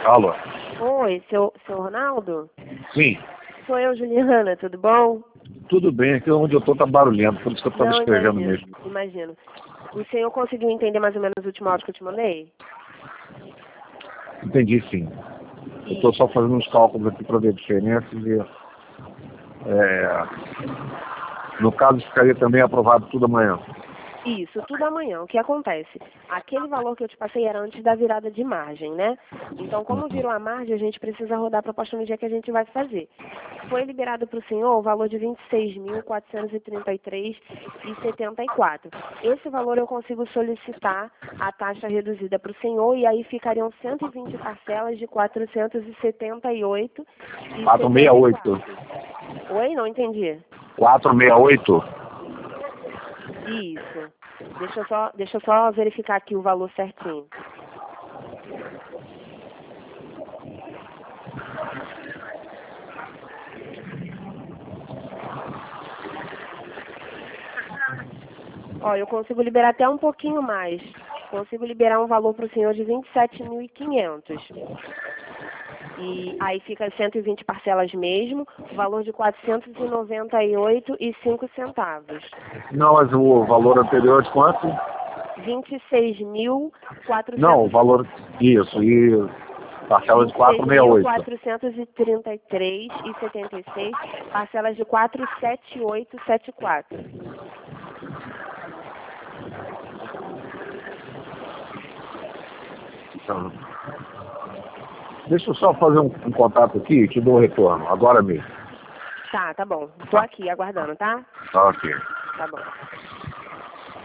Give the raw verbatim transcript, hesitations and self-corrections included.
Alô? Oi, seu, seu Ronaldo? Sim. Sou eu, Juliana, tudo bom? Tudo bem, aqui onde eu tô tá barulhento, por isso que eu estava Não, escrevendo imagino, mesmo. imagino. O senhor conseguiu entender mais ou menos o último áudio que eu te mandei? Entendi, sim. Eu estou só fazendo uns cálculos aqui para ver a diferença e é, no caso ficaria também aprovado tudo amanhã. Isso, tudo amanhã. O que acontece? Aquele valor que eu te passei era antes da virada de margem, né? Então, como virou a margem, a gente precisa rodar a proposta no dia que a gente vai fazer. Foi liberado para o senhor o valor de vinte e seis mil, quatrocentos e trinta e três reais e setenta e quatro centavos. Esse valor eu consigo solicitar a taxa reduzida para o senhor e aí ficariam cento e vinte parcelas de quatrocentos e setenta e oito reais e quatrocentos e sessenta e oito. Oi? Não entendi. quatrocentos e sessenta e oito? Isso. Deixa eu só, deixa eu só verificar aqui o valor certinho. Ó, eu consigo liberar até um pouquinho mais. Consigo liberar um valor para o senhor de vinte e sete mil e quinhentos. E aí fica cento e vinte parcelas mesmo, valor de quatrocentos e noventa e oito reais e cinco centavos. Não, mas o valor anterior é de quanto? vinte e seis mil e quatrocentos. Não, o valor, isso, e parcela de quatrocentos e sessenta e oito. quatrocentos e trinta e três reais e setenta e seis, parcelas de quatrocentos e setenta e oito reais e setenta e quatro centavos. Então, deixa eu só fazer um, um contato aqui e te dou o retorno, agora mesmo. Tá, tá bom. Tô aqui aguardando, tá? Tá, ok. Tá bom.